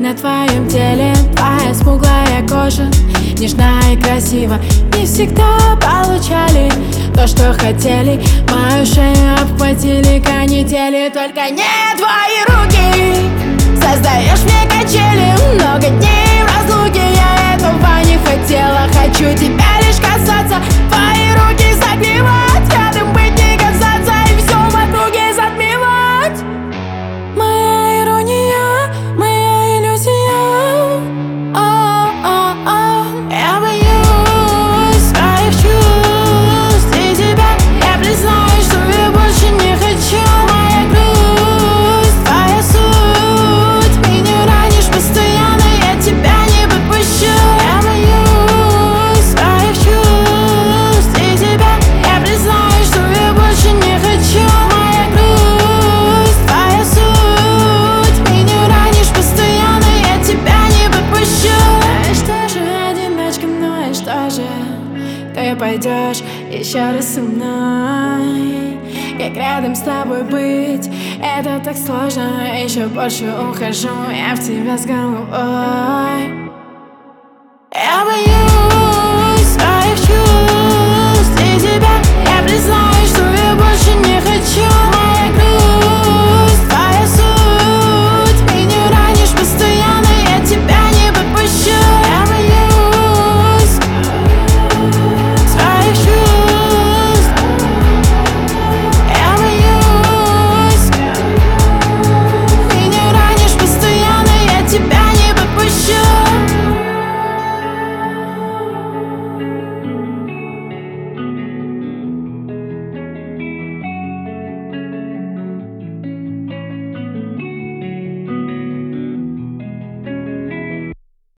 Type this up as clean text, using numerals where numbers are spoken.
на твоем теле твоя смуглая кожа, нежна и красива. Не всегда получали то, что хотели. Мою шею обхватили канители. Только не твои руки, создаешь мне качели. Много дней в разлуке, я этого не хотела. Хочу тебя лишь касаться, твои руки согревать, рядом быть не касаться и все в округе затмевать. Моя ирония, моя иллюзия. Я боюсь своих чувств и тебя. Я признаюсь, что я больше не хочу. Моя грусть, твоя суть. Меня ранишь постоянно, я тебя не подпущу. Я боюсь своих чувств и тебя. Я признаюсь, что я больше не хочу. Моя грусть, твоя суть. Меня ранишь постоянно, я тебя не подпущу. А что же, одиночка, ну и что же? Ты пойдешь еще раз со мной. Как рядом с тобой быть, это так сложно. Еще больше ухожу я в тебя с головой.